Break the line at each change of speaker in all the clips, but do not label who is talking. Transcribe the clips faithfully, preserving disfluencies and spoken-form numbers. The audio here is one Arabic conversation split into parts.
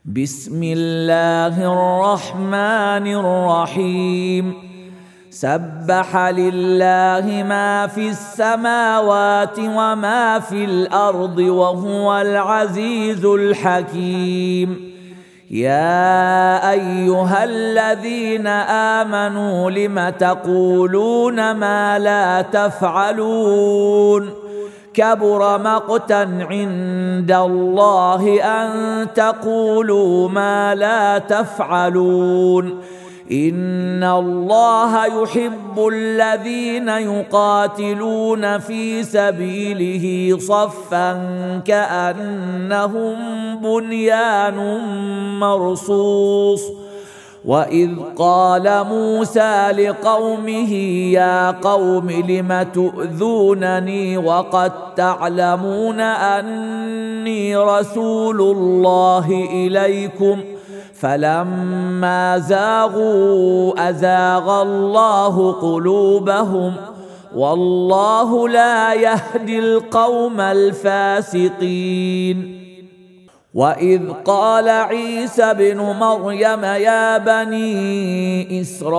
بسم الله الرحمن الرحيم سبح لله ما في السماوات وما في الأرض وهو العزيز الحكيم. يا أيها الذين آمنوا لم تقولون ما لا تفعلون كبر مقتا عند الله أن تقولوا ما لا تفعلون. إن الله يحب الذين يقاتلون في سبيله صفا كأنهم بنيان مرصوص. وإذ قال موسى لقومه يا قوم لم تؤذونني وقد تعلمون أني رسول الله إليكم فلما زاغوا أزاغ الله قلوبهم والله لا يهدي القوم الفاسقين. وإذ قال عيسى ابن مريم يا بني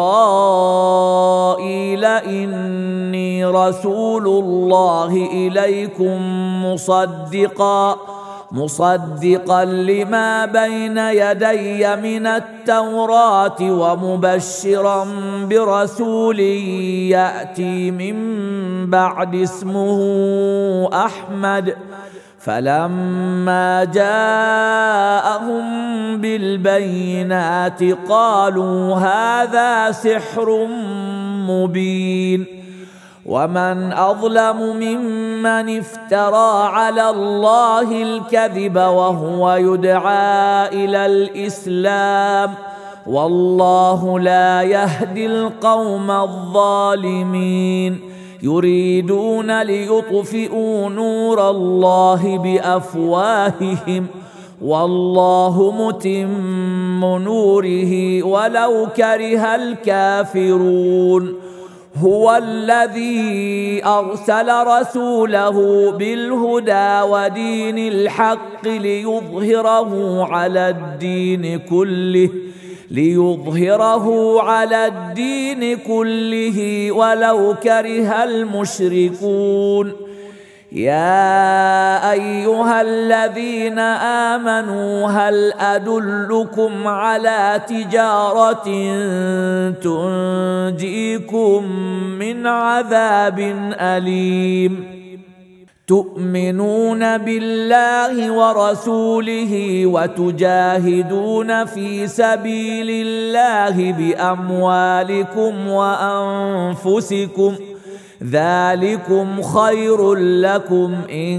إسرائيل إني رسول الله إليكم مصدقا مصدقا لما بين يدي من التوراة ومبشرا برسول يأتي من بعد اسمه أحمد. فلما جاءهم بالبينات قالوا هذا سحر مبين. ومن أظلم ممن افترى على الله الكذب وهو يدعى إلى الإسلام والله لا يهدي القوم الظالمين. يريدون ليطفئوا نور الله بأفواههم والله متم نوره ولو كره الكافرون. هو الذي أرسل رسوله بالهدى ودين الحق ليظهره على الدين كله ليظهره على الدين كله ولو كره المشركون. يا أيها الذين آمنوا هل أدلكم على تجارة تنجيكم من عذاب أليم. تؤمنون بالله ورسوله وتجاهدون في سبيل الله بأموالكم وأنفسكم ذلكم خير لكم إن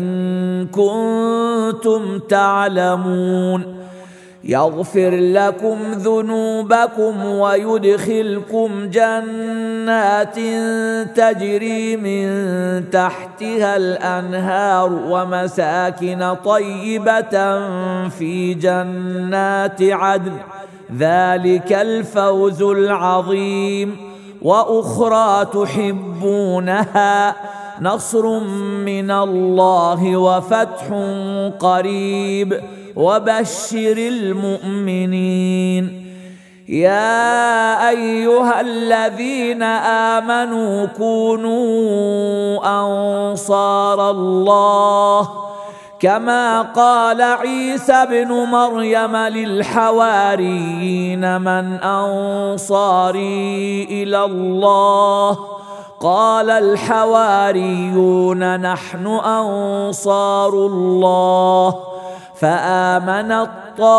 كنتم تعلمون. يغفر لكم ذنوبكم ويدخلكم جنات تجري من تحتها الأنهار ومساكن طيبة في جنات عدن ذلك الفوز العظيم. وأخرى تحبونها نصر من الله وفتح قريب وبشر المؤمنين. يا أيها الذين آمنوا كونوا أنصار الله كما قال عيسى ابن مريم للحواريين من أنصاري إلى الله قال الحواريون نحن أنصار الله. فآمنت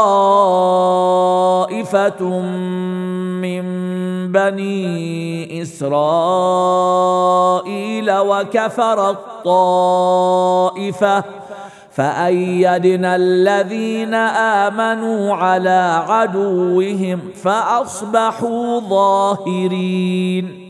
طائفة من بني إسرائيل وكفرت طائفة فأيدنا الذين آمنوا على عدوهم فأصبحوا ظاهرين.